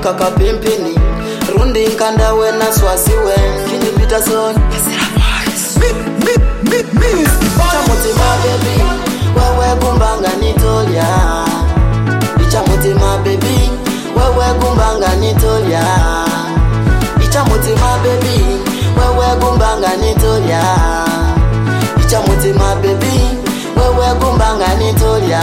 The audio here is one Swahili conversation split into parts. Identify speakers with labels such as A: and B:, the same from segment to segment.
A: kaka pimpini rundi nkanda we na swasiwe kinipita zone Ichamutima baby wewe gumbanga nitolya Ichamutima baby wewe gumbanga nitolya Ichamutima baby wewe gumbanga nitolya Ichamutima baby wewe gumbanga nitolya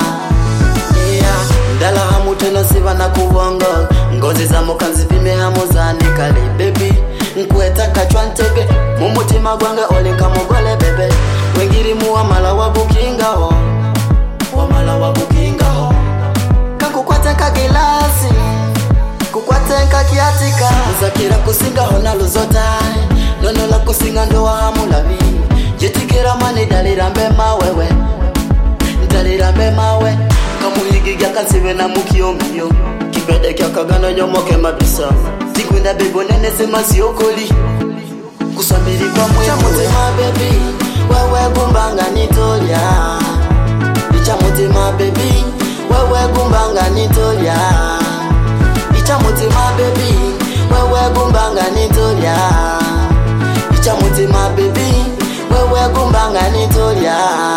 A: Dala hamu tena siva na kubongo Ngozi za mukanzi pime hamu za nikali baby Nkueta kachwa ntebe Mumutima gwange olinka mugole bebe Wengiri muwa mala wabukinga ho Wamala wabukinga ho Kakukwate kagilasi Kukwate kakiatika Uzakira kusinga ho na luzota Nono la kusinga ndo wa hamu labi Jetikira mani dalira mbema wewe Dalira mbema we Kamuhigi gya kansiwe na mukiyomyo Kipede kya kagana nyomoke mabisa Tikwenda bebo nene sema siokoli Kusambiri kwa mwe Ichamutima baby wewe gumbanga nitolya Ichamutima baby wewe gumbanga nitolya Ichamutima baby wewe gumbanga nitolya Ichamutima baby wewe gumbanga nitolya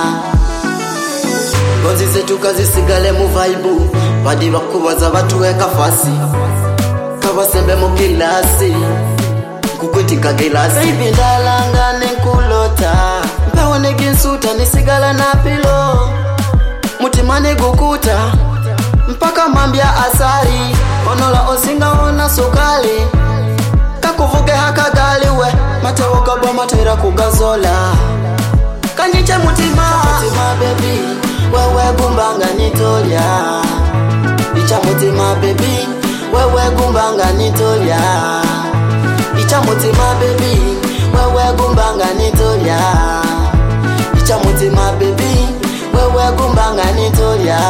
A: Ngozi zetu kazisigale mu vibe Badi bakubaza batuweka fasi Kabasembe mu kilasi Kukwitika kilasi Baby ndalanga nenkulota Mpewe neginsuta nisigala na pilo Mutima negukuta Mpaka mambia asari Onola osinga ona sukali Kakuvuge hakagali we Matewo kabwa matera kugazola Kanyiche mutima Mutima baby wewe gumbanga nitolya Ichamutima baby wewe gumbanga nitolya Ichamutima baby wewe gumbanga nitolya Ichamutima baby wewe gumbanga nitolya